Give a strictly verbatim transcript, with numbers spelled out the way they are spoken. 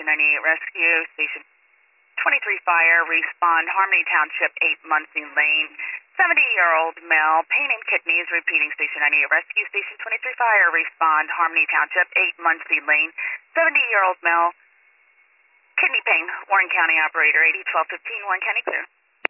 ninety-eight Rescue, Station twenty-three Fire, respond Harmony Township, eight Muncie Lane. seventy-year-old male, pain in kidneys, repeating Station ninety-eight Rescue, Station twenty-three Fire, respond Harmony Township, eight Muncie Lane. seventy-year-old male, kidney pain, Warren County operator, eighty twelve fifteen, Warren County clear.